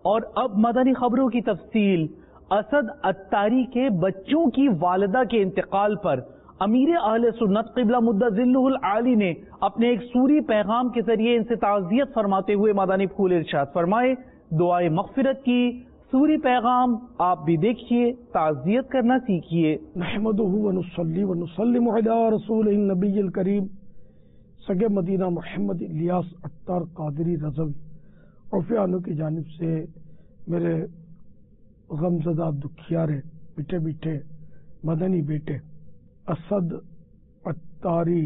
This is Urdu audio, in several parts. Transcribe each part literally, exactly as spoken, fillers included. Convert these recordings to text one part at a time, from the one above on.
اور اب مدنی خبروں کی تفصیل۔ اسد عطاری کے بچوں کی والدہ کے انتقال پر امیر اہل سنت قبلہ مدہ ذلہ العالی نے اپنے ایک سوری پیغام کے ذریعے ان سے تعزیت فرماتے ہوئے مدنی پھول ارشاد فرمائے، دعائے مغفرت کی۔ سوری پیغام آپ بھی دیکھیے، تعزیت کرنا سیکھیے۔ نحمدہ ونصلی ونسلم علی رسول النبی الکریم سگے مدینہ محمد الیاس عطار قادری رضوی عفیانوں کی جانب سے میرے غمزدہ دکھیارے میٹھے میٹھے مدنی بیٹے اسد عطاری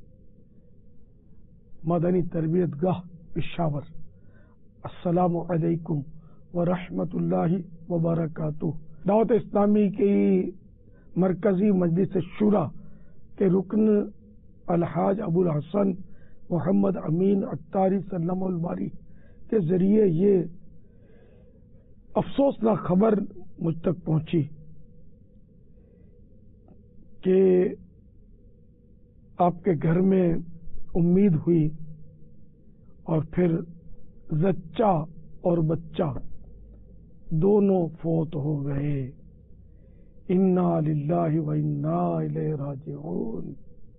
مدنی تربیت گاہ پشاور، السلام علیکم ورحمۃ اللہ وبرکاتہ۔ دعوت اسلامی کی مرکزی مجلس شورا کے رکن الحاج ابو الحسن محمد امین عطاری سلم الباری کے ذریعے یہ افسوسناک خبر مجھ تک پہنچی کہ آپ کے گھر میں امید ہوئی اور پھر زچہ اور بچہ دونوں فوت ہو گئے۔ انا للہ و انا الیہ راجعون۔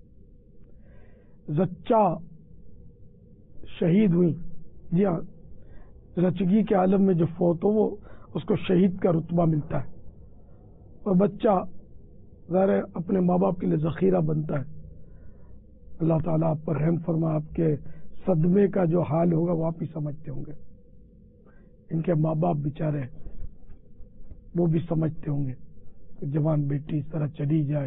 زچہ شہید ہوئی، جی ہاں، رچگی کے عالم میں جو فوت ہو وہ اس کو شہید کا رتبہ ملتا ہے، اور بچہ ظاہر اپنے ماں باپ کے لیے ذخیرہ بنتا ہے۔ اللہ تعالیٰ آپ پر رحم فرما، آپ کے صدمے کا جو حال ہوگا وہ آپ ہی سمجھتے ہوں گے، ان کے ماں باپ بیچارے وہ بھی سمجھتے ہوں گے کہ جوان بیٹی اس طرح چلی جائے،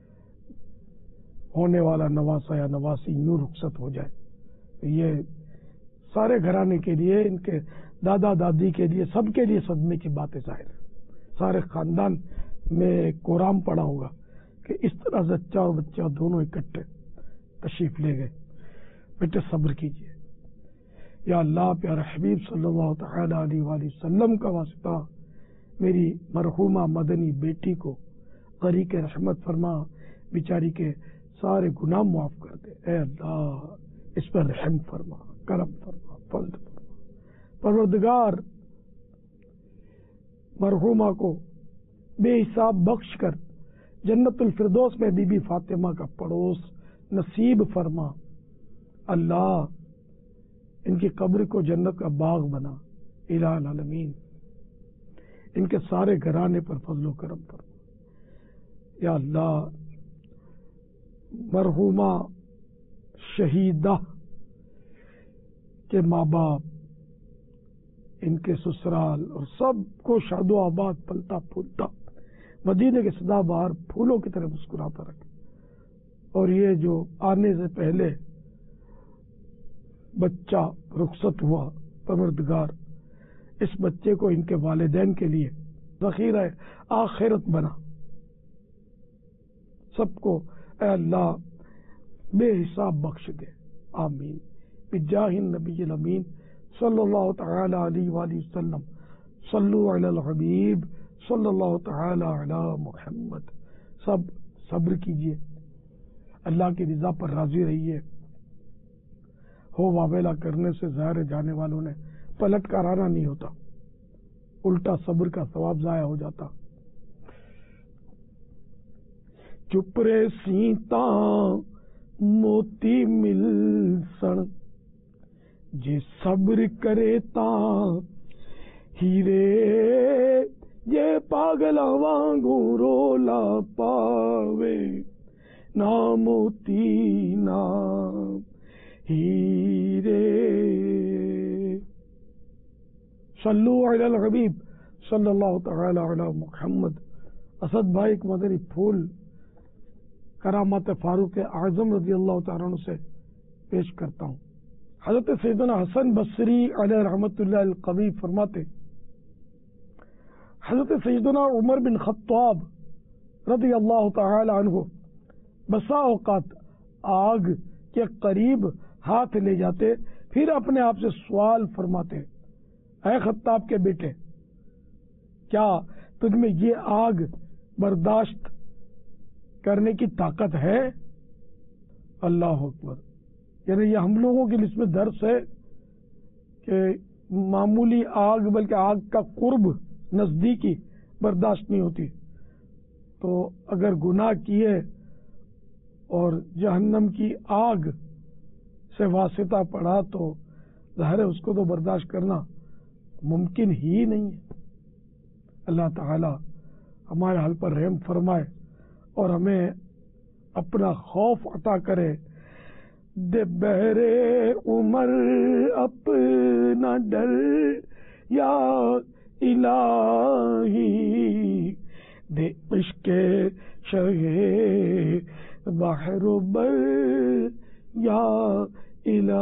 ہونے والا نواسا یا نواسی یوں رخصت ہو جائے، یہ سارے گھرانے کے لیے، ان کے دادا دادی کے لیے، سب کے لیے صدمے کی بات ظاہر ہے۔ سارے خاندان میں کورام پڑا ہوگا کہ اس طرح زچہ اور بچہ دونوں اکٹھے تشریف لے گئے۔ بیٹے صبر کیجئے، یا اللہ پیارے حبیب صلی اللہ تعالی علیہ وآلہ وسلم کا واسطہ میری مرحومہ مدنی بیٹی کو غریق رحمت فرما، بیچاری کے سارے گناہ معاف کر دے۔ اے اللہ اس پر رحم فرما، کرم فرما، فضل فرما۔ پروردگار مرحومہ کو بے حساب بخش کر جنت الفردوس میں بی بی فاطمہ کا پڑوس نصیب فرما۔ اللہ ان کی قبر کو جنت کا باغ بنا، الہ العالمین ان کے سارے گھرانے پر فضل و کرم فرما۔ یا اللہ مرحومہ شہیدہ کے ماں باپ، ان کے سسرال اور سب کو شاد و آباد پلتا پھولتا مدینے کے سدا بہار پھولوں کی طرح مسکراتا رکھے، اور یہ جو آنے سے پہلے بچہ رخصت ہوا، پروردگار اس بچے کو ان کے والدین کے لیے ذخیرہ آخرت بنا۔ سب کو اے اللہ بے حساب بخش دے، آمین بجاہ النبی الامین صلی اللہ تعالی علیہ وآلہ وسلم۔ صلو علی الحبیب صلی اللہ تعالی علی محمد۔ سب صبر کیجئے، اللہ کی رضا پر راضی رہیے۔ ہو واویلا کرنے سے ظاہر جانے والوں نے پلٹ کر آنا نہیں ہوتا، الٹا صبر کا ثواب ضائع ہو جاتا۔ چپ رے سیتا موتی مل سن، جے صبر کرے تا ہیرے، جے پاگلا وانگوں رولا پاوے، نا موتی نا ہیرے۔ صلو علی الحبیب صلی اللہ تعالی علی محمد۔ اسد بھائی ایک مدنی پھول کرامات فاروق اعظم رضی اللہ تعالیٰ عنہ سے پیش کرتا ہوں۔ حضرت سیدنا حسن بصری علیہ رحمت اللہ القوی فرماتے، حضرت سیدنا عمر بن خطاب رضی اللہ تعالی عنہ بسا اوقات آگ کے قریب ہاتھ لے جاتے، پھر اپنے آپ سے سوال فرماتے، اے خطاب کے بیٹے، کیا تجھ میں یہ آگ برداشت کرنے کی طاقت ہے؟ اللہ اکبر۔ یعنی یہ ہم لوگوں کے لیے اس میں درس ہے کہ معمولی آگ بلکہ آگ کا قرب نزدیکی برداشت نہیں ہوتی، تو اگر گناہ کیے اور جہنم کی آگ سے واسطہ پڑا تو ظاہر ہے اس کو تو برداشت کرنا ممکن ہی نہیں ہے۔ اللہ تعالی ہمارے حال پر رحم فرمائے اور ہمیں اپنا خوف عطا کرے۔ دے بہرے عمر اپنا ڈر یا الہی، دے عشق شہ بحر بر یا الہی،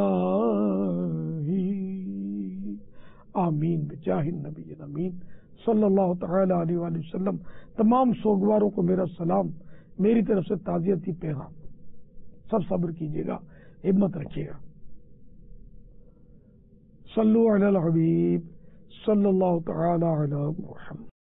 آمین بجاہ النبی الامین صلی اللہ تعالی علیہ وآلہ وسلم۔ تمام سوگواروں کو میرا سلام، میری طرف سے تعزیتی پیغام۔ سب صبر کیجیے گا، ہمت رکھیے گا۔ صلو علی الحبیب صلی اللہ تعالی علی محمد۔